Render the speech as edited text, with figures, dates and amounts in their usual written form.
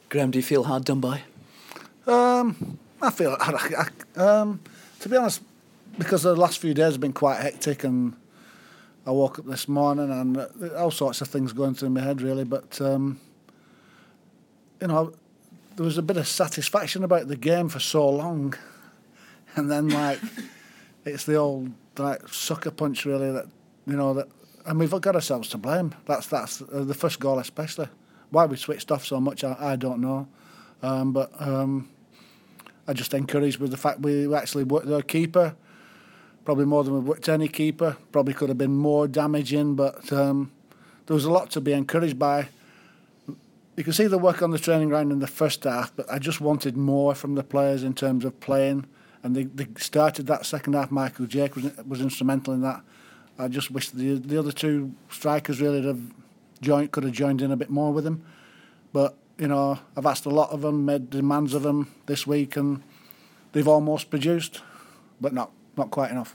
Graham, do you feel hard done by? I feel, to be honest, because the last few days have been quite hectic, and I woke up this morning and all sorts of things going through my head, really. But there was a bit of satisfaction about the game for so long, and then it's the old sucker punch, really. And we've got ourselves to blame. That's the first goal, especially. Why we switched off so much, I don't know. But I just encouraged with the fact we actually worked our keeper, probably more than we worked any keeper. Probably could have been more damaging, but there was a lot to be encouraged by. You can see the work on the training ground in the first half, but I just wanted more from the players in terms of playing. And they started that second half. Michael Jake was instrumental in that. I just wish the other two strikers really could have joined in a bit more with him. But I've asked a lot of them, made demands of them this week, and they've almost produced, but not quite enough.